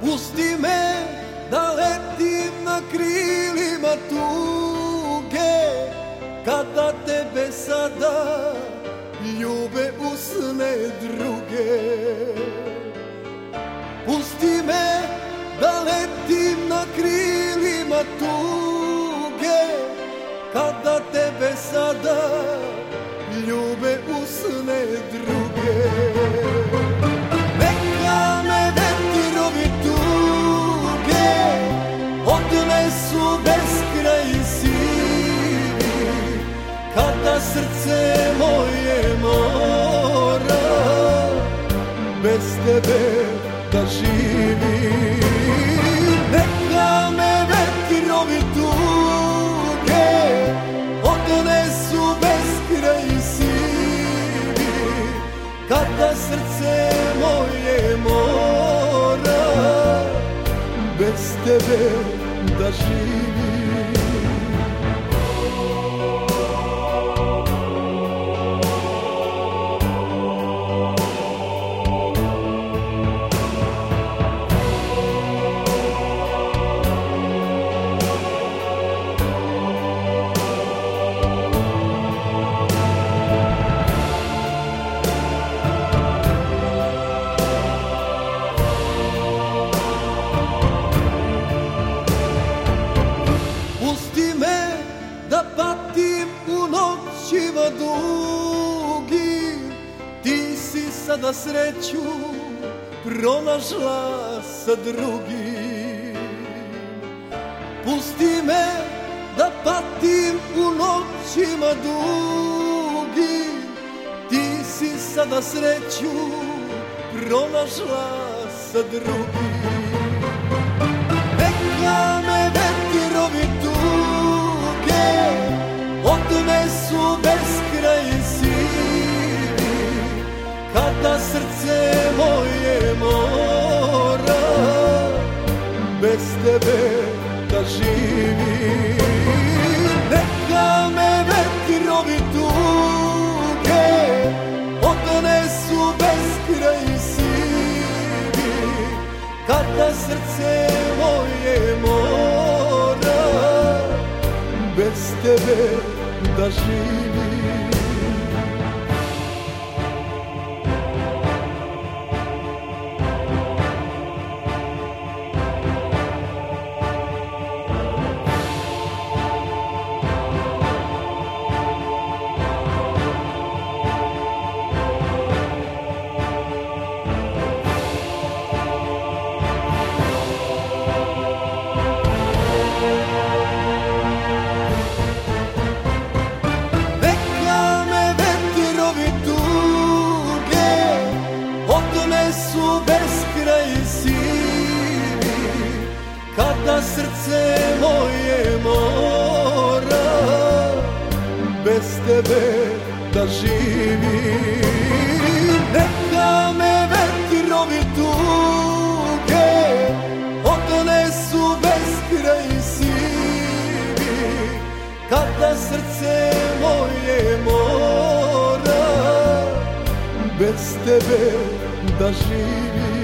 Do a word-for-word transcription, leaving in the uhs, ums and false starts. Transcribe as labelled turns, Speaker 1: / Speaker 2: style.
Speaker 1: Pusti me da letim na krilima tuge, kada tebe sada ljube usne druge. Pusti me da letim na krilima tuge, kada tebe sada ljube usne druge. Neka me vetrovi tuge odnesu beskraj sivi, kada srce moje mora bez tebe da živi. Neka me vetrovi tuge odnesu beskraj sivi, kada srce moje mora bez tebe da živi. Pusti me da patim u noćima dugim, ti si sada sreću pronašla sa drugim. Pusti me da patim u noćima dugim, ti si sada sreću pronašla sa drugim. Neka me vetrovi tuge odnesu beskraj sivi, kada srce moje mora bez tebe da živi. Neka me vetrovi tuge odnesu beskraj sivi, kada srce moje mora bez tebe da živi. Odnesu beskraj sivi, kada srce moje mora bez tebe da živi. Neka me vetrovi tuge odnesu beskraj sivi, kada srce moje mora bez tebe da živi.